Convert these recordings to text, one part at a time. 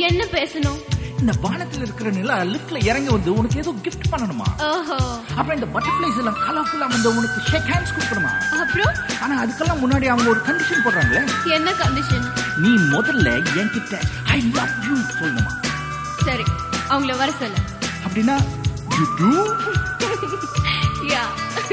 என்ன பேசணும்? இந்த வானத்துல இருக்கிற நிலா லிஃப்ட்ல இறங்கி வந்து உனக்கு ஏதோ கிஃப்ட் பண்ணணுமா? அப்புறம் இந்த பட்டர்ஃப்ளைஸ் எல்லாம் கலர்ஃபுல்லா வந்து உனக்கு ஷேக் ஹேண்ட்ஸ் கொடுக்கணுமா? அப்புறம் ஆனா அதுக்கெல்லாம் முன்னாடி அவங்க ஒரு கண்டிஷன் போடுறாங்களே. என்ன கண்டிஷன்? நீ முதல்ல என்கிட்ட ஐ லவ் யூ சொல்லணுமா? சரி, அவங்கள வர சொல்ல. அப்படின்னா you do? Yeah.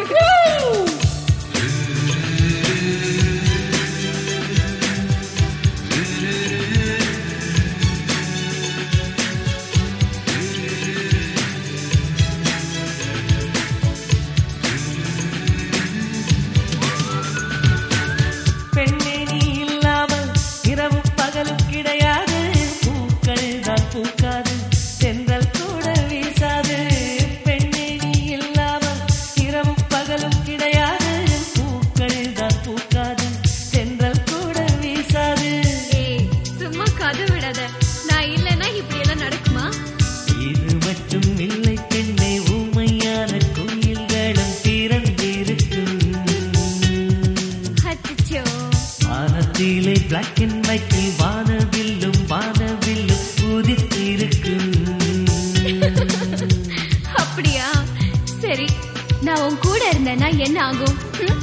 பெண்ணே நீ இல்லாமல் இரவும் பகலும் கிடையாது, பூக்கள் தான் பூக்காது, தென்றல் கூட வீசாது. பெண்ணே நீ இல்லாமல் இரவும் பகலும் கிடையாது, பூக்கள் தான் பூக்காது, தென்றல் கூட வீசாது. ஏய், சும்மா கதை விடாத. நான் இல்லைன்னா இப்படி எல்லாம் நடக்குமா? இது மட்டும் இல்லை பெண்ணே, ஊமையான கோயில்களும் திறந்திருக்கும். அச்சச்சோ. வானத்திலே பிளாக் அண்ட் ஒயிட்டில் வானவில்லும் வானவில்லும் உதித்திருக்கும். அப்படியா? சரி, நான் உன் கூட இருந்தேன்னா என்ன ஆகும்?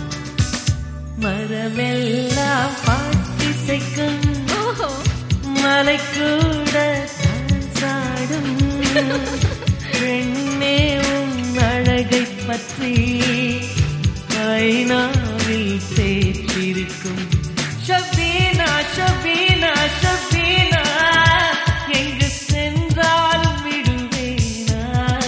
மரமெல்லாம் பாட்டிசைக்கும், ஓஹோ. மலை கூட சாடும். பெண்ணே உன் அழகை பற்றி ஐநாவில் பேச்சிருக்கும். ஷபீனா ஷபீனா ஷபீனா, எங்கு சென்றாலும் விடுவேனா.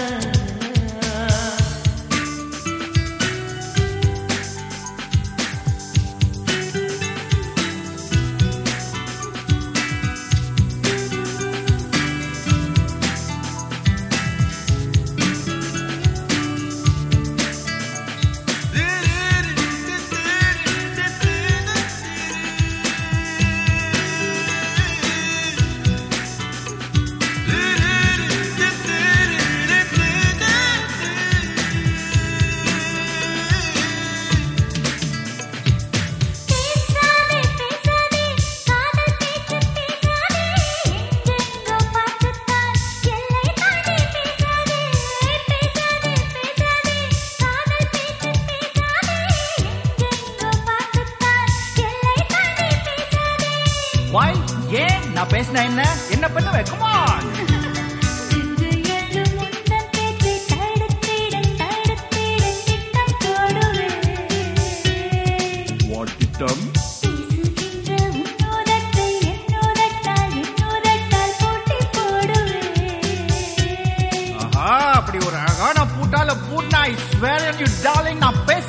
Why? ஏன் நான் பேசினா என்ன என்ன பண்ணுவேன்? Come on. What திட்டம்? ஆஹா, அப்படி ஒரு அழகான பூட்டால பூட்னா I swear on you darling, நான்